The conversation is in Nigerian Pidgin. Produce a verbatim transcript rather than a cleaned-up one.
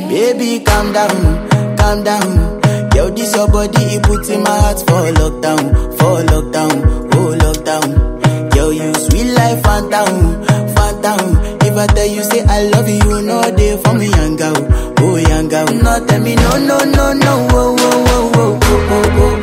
Baby, calm down, calm down. Yo, this your body, it puts in my heart for lockdown, for lockdown, oh lockdown. Yo, you sweet life, phantom, phantom. If I tell you say I love you, you know they for me, young girl, oh young girl. No, tell me no, no, no, no, oh, oh, oh, oh, oh, oh, oh.